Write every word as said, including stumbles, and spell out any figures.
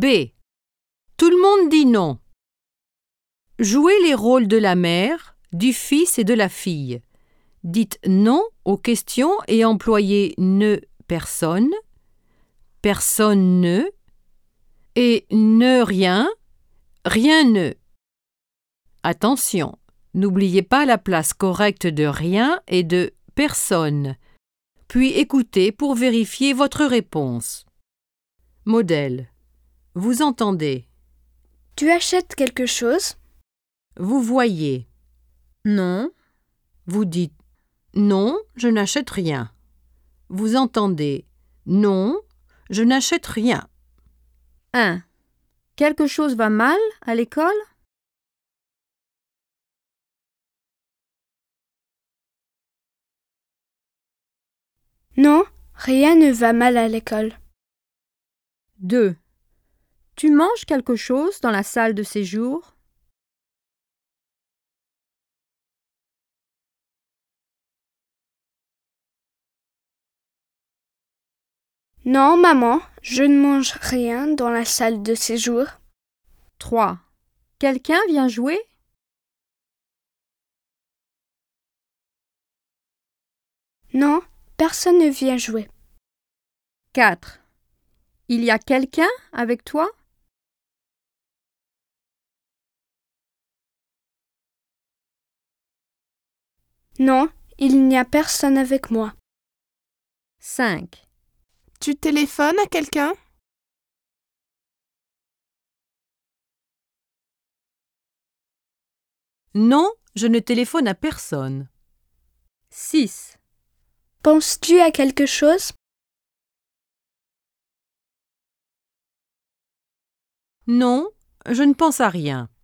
B. Tout le monde dit non. Jouez les rôles de la mère, du fils et de la fille. Dites non aux questions et employez ne personne, personne ne et ne rien, rien ne. Attention, n'oubliez pas la place correcte de rien et de personne. Puis écoutez pour vérifier votre réponse. Modèle. Vous entendez. Tu achètes quelque chose? Vous voyez. Non. Vous dites non, je n'achète rien. Vous entendez non, je n'achète rien. un. Quelque chose va mal à l'école? Non, rien ne va mal à l'école. deux. Tu manges quelque chose dans la salle de séjour? Non, maman, je ne mange rien dans la salle de séjour. trois. Quelqu'un vient jouer? Non, personne ne vient jouer. quatre. Il y a quelqu'un avec toi? Non, il n'y a personne avec moi. cinq. Tu téléphones à quelqu'un? Non, je ne téléphone à personne. six. Penses-tu à quelque chose? Non, je ne pense à rien.